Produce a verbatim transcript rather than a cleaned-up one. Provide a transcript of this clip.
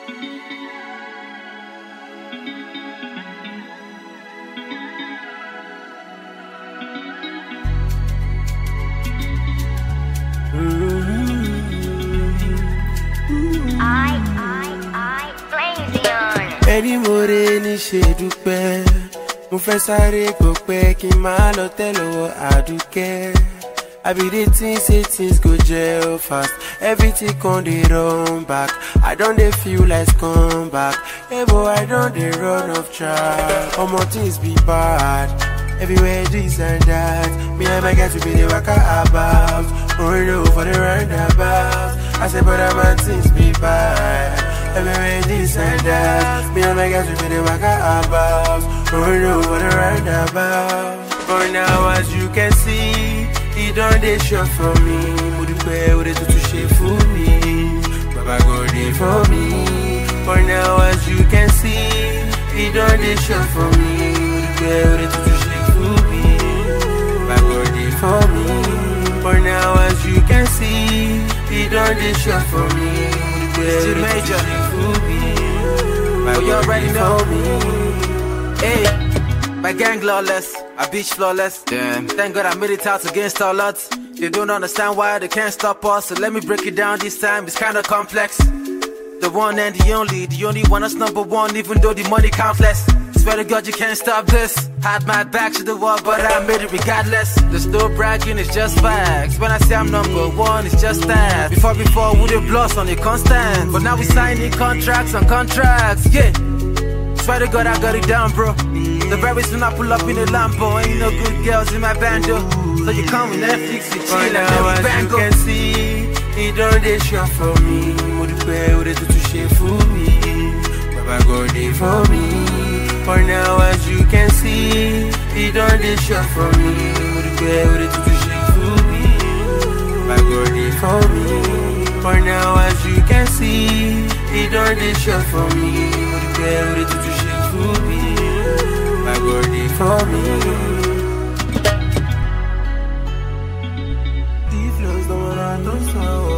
Ẹni mo re ní ṣe dúpẹ́, mo fẹ́ sáré gbọ̀pẹ́ kí n má lọ tẹ́ lọ́wọ́ Àdùkẹ́. I be dey think say things go gel fast, everything con dey run back. I don dey feel like come back, hey boy I don dey run off track. Omo things be bad, everywhere this and that. Me and my guys we be dey waka about, order for the roundabout. I say brother man things be bad, everywhere this and that. Me and my guys we be dey waka about, order for the roundabout. But now as you can see, he done dey sure for me. Mo dúpẹ́ oore tó tún ṣe fún mi, Baba God dey for me. For now as you can see, he done dey sure for me. Mo dúpẹ́ oore tó tún ṣe fún mi, Baba God dey for me. For now as you can see, he done dey sure for me. Mo dúpẹ́ oore tó tún ṣe fún mi, Baba God dey for me. Hey, my gang lawless, I beach flawless. Damn. Thank God I made it out against all odds. They don't understand why they can't stop us, so let me break it down this time, it's kinda complex. The one and the only, the only one that's number one, even though the money countless. Swear to God you can't stop this. Had my back to the wall, but I made it regardless. There's no bragging, it's just facts. When I say I'm number one, it's just that. Before, before, we did bloss on it constant, but now we signing contracts on contracts, yeah. Swear to God I got it down, bro. The very soon I pull up in a Lambo, ain't no good girls in my bando. So you come with Netflix, you chill Right and now every as you bango. can see, he done dey sure for me. Mo dúpẹ́ oore tó tún ṣe fún mi, Baba God dey for me. For now as you can see, he done dey sure for me. Mo dúpẹ́ oore tó tún ṣe fún mi, Baba God dey for me. For now as you can see, he done dey sure for me. Mo dúpẹ́ oore tó tún ṣe fún mi, Baba God dey for me. These flows don't wanna don't